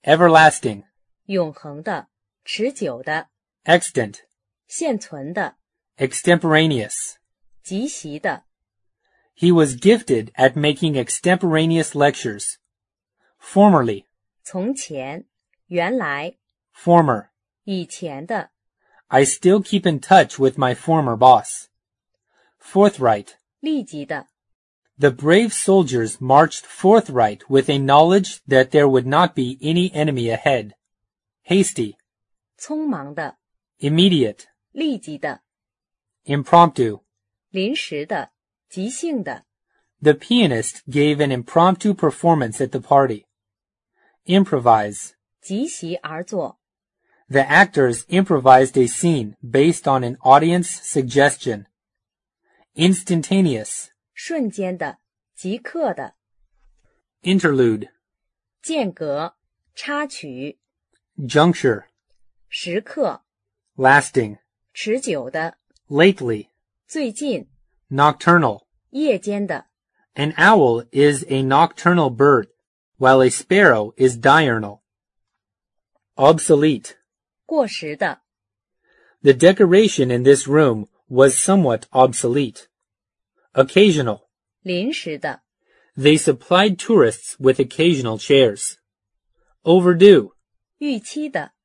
everlasting, 永恒的、持久的、 extant, 现存的、 extemporaneous. 即席的。 He was gifted at making extemporaneous lectures. Formerly, 从前、原来、 former. 以前的。 I still keep in touch with my former boss. Forthright. 立即的。 The brave soldiers marched forthright with a knowledge that there would not be any enemy ahead. Hasty, 匆忙的。 immediate, 立即的。 impromptu. 临时的。即兴的。 The pianist gave an impromptu performance at the party. Improvise. 即席而作。 The actors improvised a scene based on an audience suggestion. Instantaneous. 瞬间的。即刻的。 Interlude. 间隔。插曲。 Juncture. 时刻。 Lasting. 持久的。 Lately. 最近。 Nocturnal. 夜间的。 An owl is a nocturnal bird, while a sparrow is diurnal. Obsolete. 过时的。 The decoration in this room was somewhat obsolete. Occasional. 临时的。 They supplied tourists with occasional chairs. Overdue. 预期的。